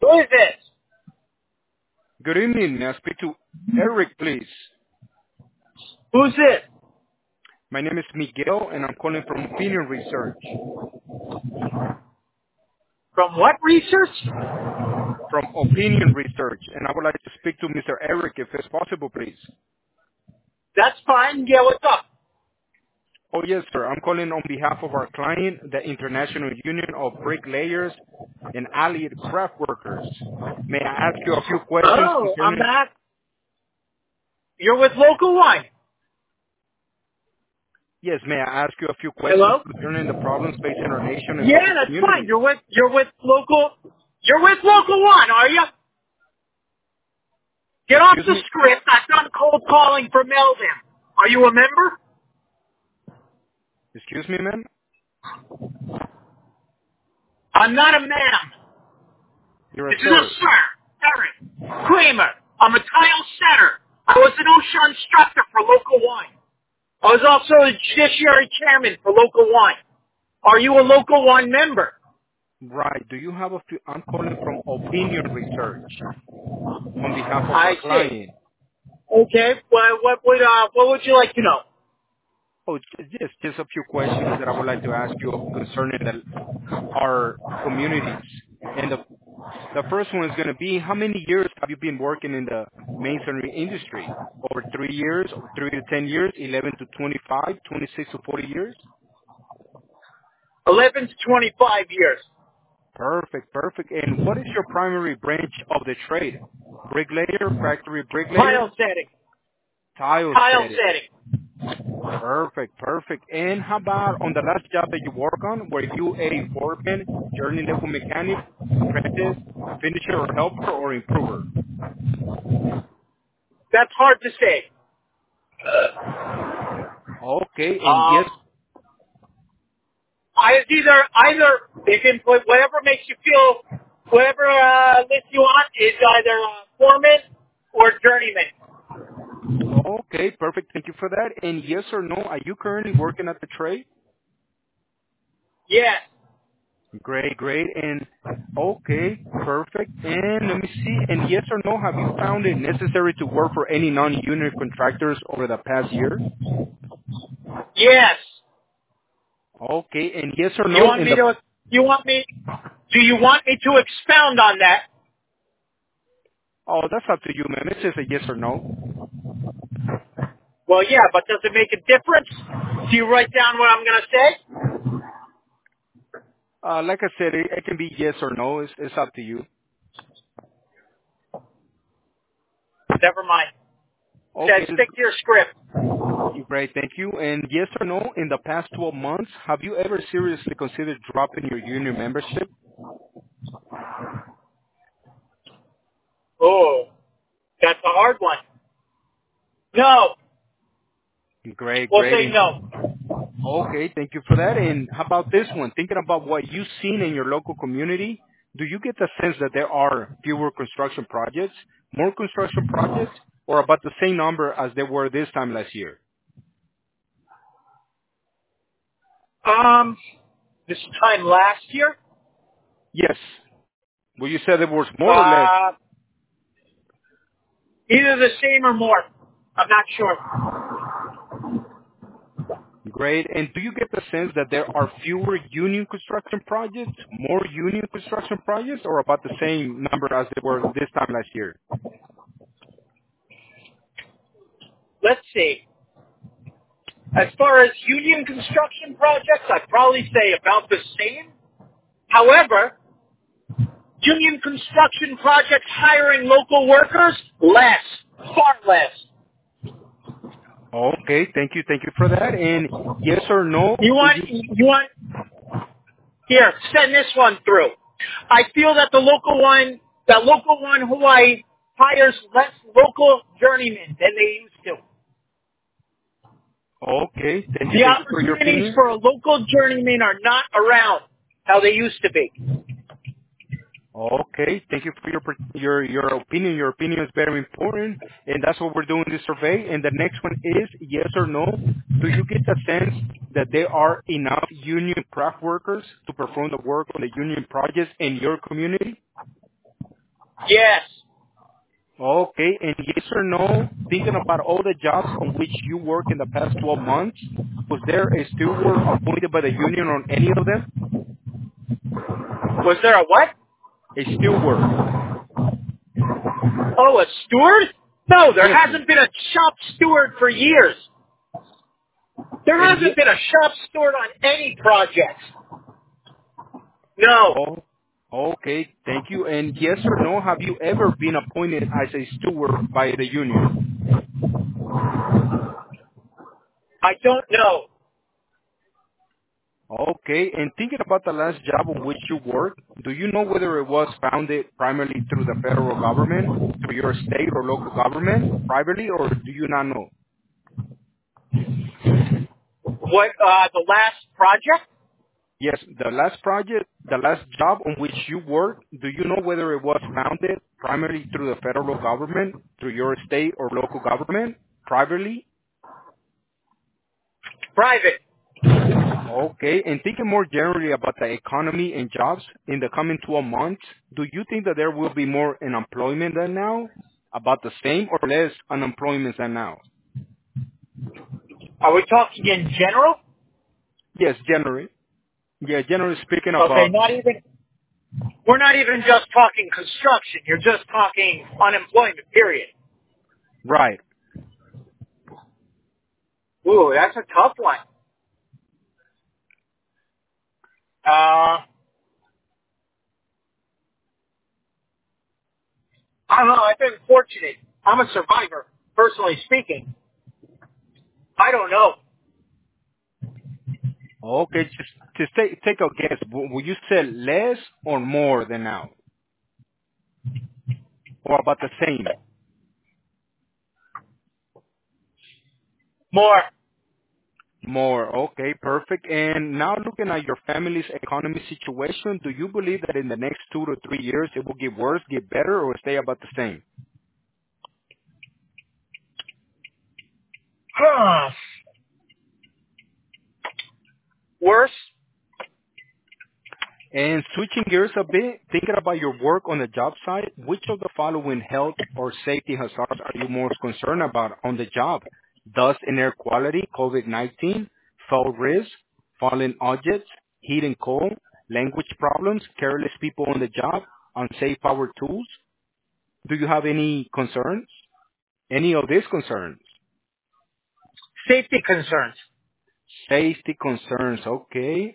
Who is this? Good evening. May I speak to Eric, please? Who's this? My name is Miguel, and I'm calling from Opinion Research. From what research? From Opinion Research, and I would like to speak to Mr. Eric, if it's possible, please. That's fine. Yeah, what's up? Oh, yes, sir. I'm calling on behalf of our client, the International Union of Bricklayers and Allied Craft Workers. May I ask you a few questions Oh, I'm concerning... not. You're with Local One. Yes, may I ask you a few questions Hello? concerning the problems facing our nation and Yeah, local that's fine. communities? You're with Local One, are you? Get off Excuse the me? script. I've done cold calling for Melvin. Are you a member? Excuse me, ma'am? I'm not a ma'am. You're a This is a sir. sir. Eric Kramer. I'm a tile setter. I was an OSHA instructor for Local One. I was also a judiciary chairman for Local One. Are you a Local One member? Right. Do you have a few... I'm calling from Opinion Research on behalf of I our see. client. Okay. What would you like to know? Oh, just a few questions that I would like to ask you concerning our communities. And the first one is going to be, how many years have you been working in the masonry industry? Over 3 years, 3 to 10 years, 11 to 25, 26 to 40 years? 11 to 25 years. Perfect, perfect. And what is your primary branch of the trade? Bricklayer, factory bricklayer, Tile setting. tile Tile setting. setting. Perfect, perfect. And how about on the last job that you work on? Were you a foreman, journey level mechanic, apprentice, finisher or helper or improver? That's hard to say. Okay, and yes, It's either they can put whatever makes you feel, whatever list you want is either foreman or journeyman. okay, perfect. Thank you for that. And yes or no, are you currently working at the trade? Yes. Great, great. And okay, perfect. And let me see. And yes or no, have you found it necessary to work for any non-union contractors over the past year? Yes. Okay, and yes or You no, want in me the... to? You want me? Do you want me to expound on that? Oh, that's up to you, man. It's just a yes or no. Well, yeah, but does it make a difference? Do you write down what I'm going to say? Like I said, it can be yes or no. It's up to you. Never mind. Okay, Said stick to your script. great. Thank you. And yes or no, in the past 12 months, have you ever seriously considered dropping your union membership? Oh, that's a hard one. No. Great, We'll great. say And, no. okay, thank you for that. And how about this one? Thinking about what you've seen in your local community, do you get the sense that there are fewer construction projects, more construction projects, or about the same number as there were this time last year? This time last year, Yes. Well, you said there was more or less. uh, either the same or more. I'm not sure. Great. And do you get the sense that there are fewer union construction projects, more union construction projects, or about the same number as they were this time last year? Let's see. As far as union construction projects, I'd probably say about the same. However, union construction projects hiring local workers, less. Far less. Okay, thank you for that. And yes or no, You do want, you? you want, here, send this one through. I feel that the local one who I hires less local journeymen than they used to. Okay, The thank you for your opportunities opinion. for a local journeyman are not around how they used to be. Okay, thank you for your opinion. Your opinion is very important, and that's what we're doing this survey. And the next one is yes or no. Do you get the sense that there are enough union craft workers to perform the work on the union projects in your community? Yes. Okay, and yes or no, thinking about all the jobs on which you work in the past 12 months, was there a steward appointed by the union on any of them? Was there a what? A steward. Oh, a steward? No, there Yes, sir. hasn't been a shop steward for years. There And hasn't been a shop steward on any project. No. oh, okay, thank you. And yes or no, have you ever been appointed as a steward by the union? I don't know. Okay, and thinking about the last job on which you worked, do you know whether it was founded primarily through the federal government, through your state or local government, privately, or do you not know? What, the last project? Yes, the last job on which you worked, do you know whether it was founded primarily through the federal government, through your state or local government, privately? Private. Okay, and thinking more generally about the economy and jobs in the coming 12 months, do you think that there will be more unemployment than now, about the same, or less unemployment than now? Are we talking in general? Yes, generally. Yeah, generally speaking Okay, about, we're not even just talking construction. You're just talking unemployment, period. right. Ooh, that's a tough one. I don't know. I've been fortunate. I'm a survivor, personally speaking. I don't know. Okay, just take a guess. Will you say less or more than now? Or about the same? More. More. Okay, perfect. And now looking at your family's economy situation, do you believe that in the next 2 to 3 years it will get worse, get better, or stay about the same? Huh. Worse? And switching gears a bit, thinking about your work on the job site, which of the following health or safety hazards are you most concerned about on the job? Dust and air quality, COVID-19, fall risk, falling objects, heat and cold, language problems, careless people on the job, unsafe power tools. Do you have any concerns? Any of these concerns? Safety concerns. Safety concerns, okay.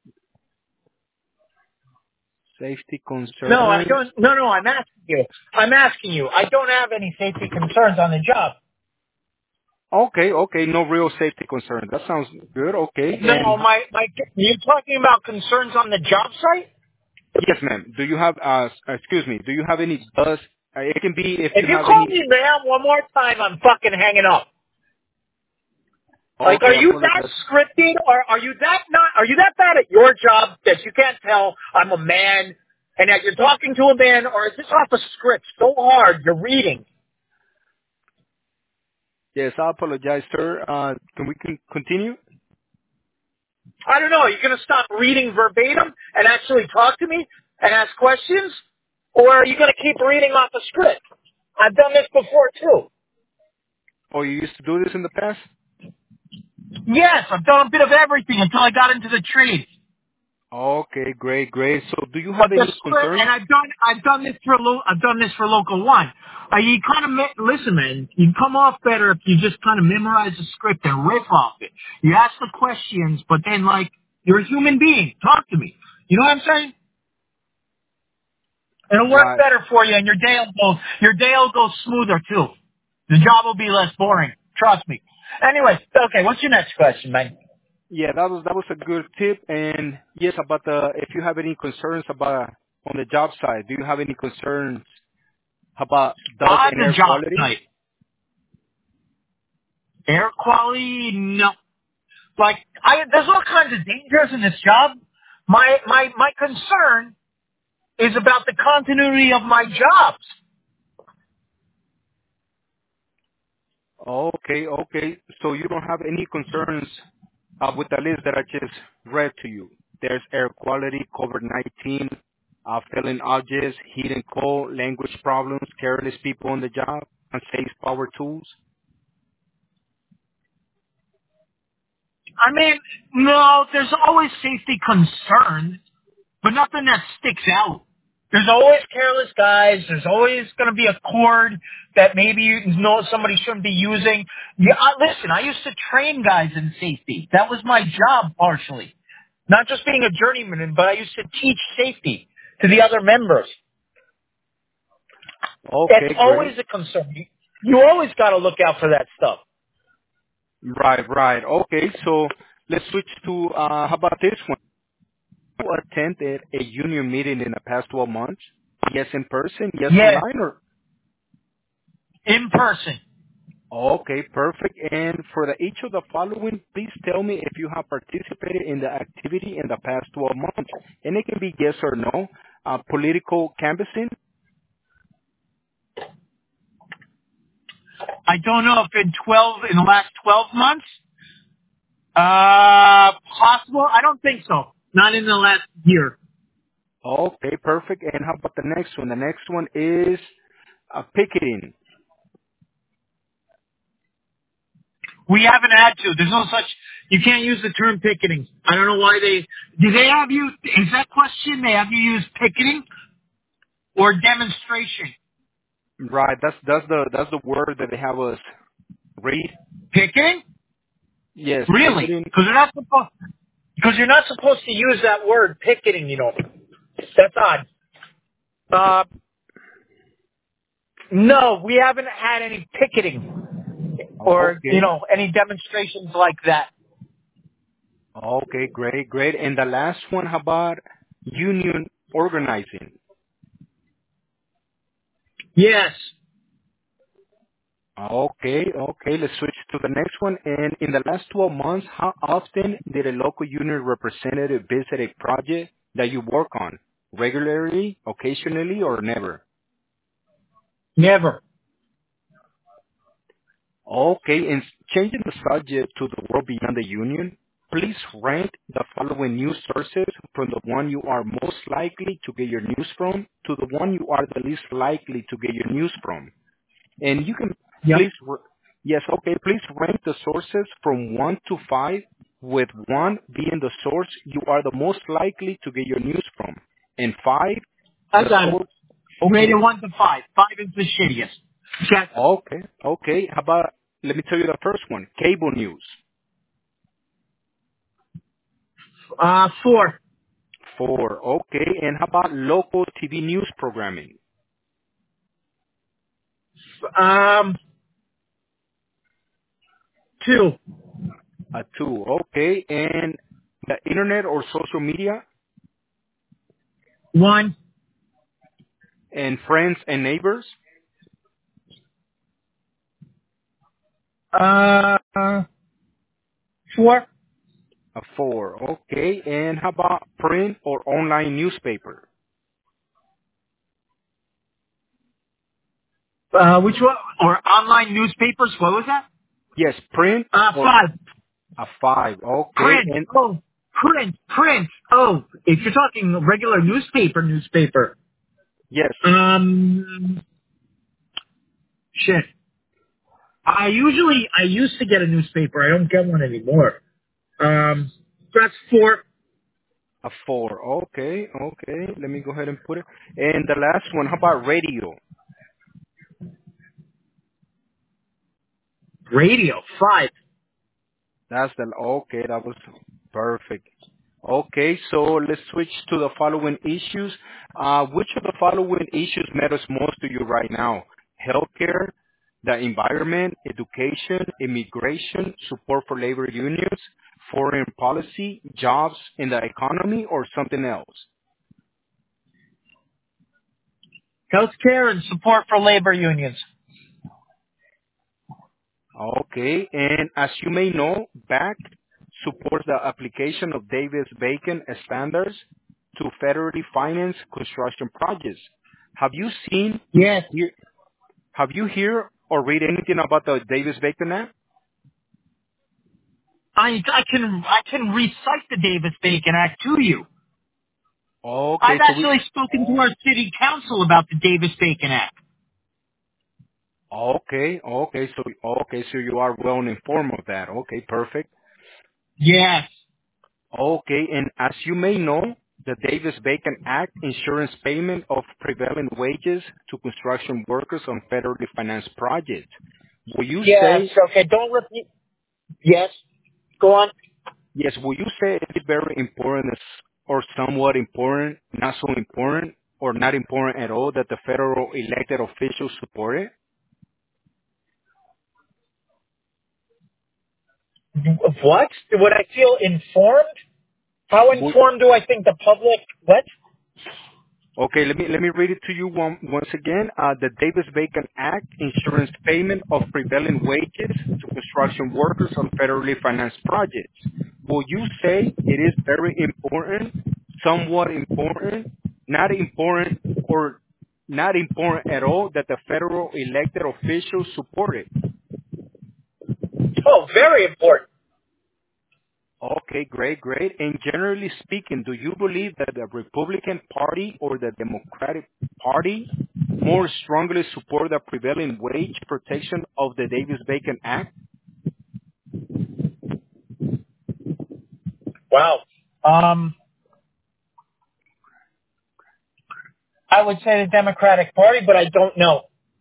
Safety No, I concerns. don't. No, I'm asking you. I don't have any safety concerns on the job. Okay, no real safety concerns. That sounds good, okay. No, And you're talking about concerns on the job site? yes, ma'am, do you have, do you have any buzz? It can be if If you you have call any, me ma'am one more time, I'm fucking hanging up. Like, okay, are I you that apologize. scripted, or are you that bad at your job that you can't tell I'm a man and that you're talking to a man, or is this off a script so hard you're reading? Yes, I apologize, sir. Can we continue? I don't know. Are you going to stop reading verbatim and actually talk to me and ask questions? Or are you going to keep reading off a script? I've done this before, too. Or you used to do this in the past? Yes, I've done a bit of everything until I got into the trade. Okay, great. So do you But have the any script, concerns? and I've done this for local one. You kind of listen, man. You come off better if you just kind of memorize the script and riff off it. You ask the questions, but then like you're a human being. Talk to me. You know what I'm saying? It'll work Right. better for you, and your day will go smoother too. The job will be less boring. Trust me. Anyway, okay. What's your next question, man? Yeah, that was a good tip. And yes, about if you have any concerns about on the job side, do you have any concerns about dust On and the air job quality? site, air quality, no. Like, there's all kinds of dangers in this job. My concern is about the continuity of my jobs. Okay. So you don't have any concerns with the list that I just read to you. There's air quality, COVID-19. failing audits, hidden code, language problems, careless people on the job, unsafe power tools? I mean, no, there's always safety concerns, but nothing that sticks out. There's always careless guys. There's always going to be a cord that maybe you know somebody shouldn't be using. Yeah, listen, I used to train guys in safety. That was my job partially. Not just being a journeyman, but I used to teach safety to the other members. It's Okay, always great. a concern. You always got to look out for that stuff. Right, right. Okay, so let's switch to, how about this one? You attended a union meeting in the past 12 months? Yes, in person? Yes, Yeah, online? Or in person. okay, perfect. And for each of the following, please tell me if you have participated in the activity in the past 12 months. And it can be yes or no. Political canvassing? I don't know if in the last 12 months, possible. I don't think so. Not in the last year. Okay, perfect. And how about the next one? The next one is picketing. We haven't had to. There's no such. You can't use the term picketing. I don't know why do they have you? Is that question? They have you use picketing or demonstration? Right, that's the word that they have us read. Picketing? Yes, Really? picketing. Because you're not supposed to use that word picketing. You know, that's odd. Uh, no, we haven't had any picketing or Okay. any demonstrations like that. Okay, great, great. And the last one, how about union organizing? Yes. Okay, okay. Let's switch to the next one. And in the last 12 months, how often did a local union representative visit a project that you work on? Regularly, occasionally, or never? Never. Okay, and changing the subject to the world beyond the union, please rank the following news sources from the one you are most likely to get your news from to the one you are the least likely to get your news from. And you can Yep. please, yes, okay, please rank the sources from 1 to 5, with 1 being the source you are the most likely to get your news from, and 5, I the got it. source, Rated okay, 1 to 5. 5 is the shittiest. Okay. okay, okay. How about, let me tell you the first one, cable news. 4. 4, okay. And how about local TV news programming? Um, 2. 2, okay. And the internet or social media, 1. and friends and neighbors? Uh, 4. 4, okay. And how about print or online newspaper? Which one? Or online newspapers? What was that? Yes, print or 5. a 5, okay. Print. And Oh, print. Oh, if you're talking regular newspaper. yes, Shit. I used to get a newspaper. I don't get one anymore. That's 4. a 4, okay, okay. Let me go ahead and put it. And the last one, how about radio? Radio. 5. That's the, okay, that was perfect. Okay, so let's switch to the following issues. Which of the following issues matters most to you right now? Healthcare, the environment, education, immigration, support for labor unions, foreign policy, jobs in the economy, or something else? Healthcare and support for labor unions. Okay, and as you may know, BAC supports the application of Davis-Bacon standards to federally financed construction projects. Have you seen, Yes. hear, have you hear or read anything about the Davis-Bacon Act? I can recite the Davis-Bacon Act to you. Okay, I've so we actually spoken to our city council about the Davis-Bacon Act. so you are well informed of that. Okay, perfect. Yes. Okay, and as you may know, the Davis-Bacon Act ensures payment of prevailing wages to construction workers on federally financed projects. Will you Yes. say, Okay. Don't repeat. Yes. Go on. yes, will you say it's very important or somewhat important, not so important, or not important at all that the federal elected officials support it? What? Would I feel informed? How Would, informed do I think the public? What? Okay, let me read it to you once again. The Davis-Bacon Act ensures payment of prevailing wages to construction workers on federally financed projects. Will you say it is very important, somewhat important, not important, or not important at all that the federal elected officials support it? Oh, very important. Okay, great, great. And generally speaking, do you believe that the Republican Party or the Democratic Party more strongly support the prevailing wage protection of the Davis-Bacon Act? Wow. I would say the Democratic Party, but I don't know.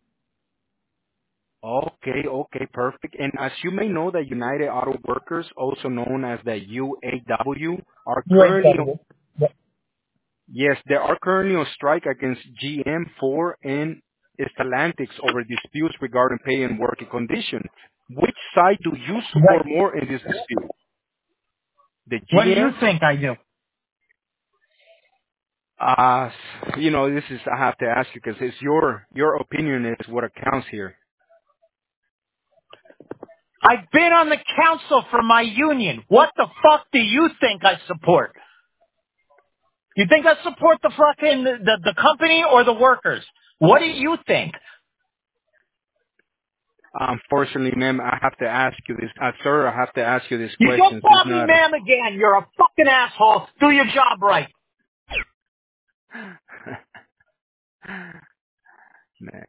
Okay, perfect. And as you may know, the United Auto Workers, also known as the UAW, are currently UAW. Yeah. yes, they are currently on strike against GM, Ford, and Stellantis over disputes regarding pay and working conditions. Which side do you support Right. more in this dispute? The What do you GM? think I do? Uh, this is, I have to ask you because it's your opinion is what counts here. I've been on the council for my union. What the fuck do you think I support? You think I support the fucking the company or the workers? What do you think? Unfortunately, ma'am, I have to ask you this, sir, I have to ask you this You don't question. It's call me not, ma'am again. You're a fucking asshole. Do your job right. man.